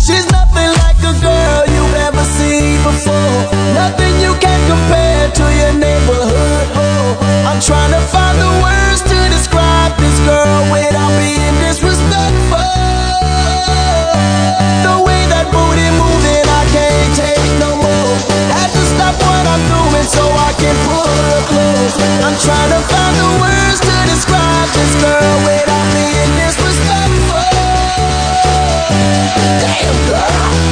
She's nothing like a girl you've ever seen before. Nothing you can compare to your neighborhood. Oh, I'm trying to find the words to describe this girl without being disrespectful. The way that booty moving, I can't take no more. Had to stop what I'm doing so I can pull her close. I'm trying to find the words to describe this girl without being disrespectful. Damn girl.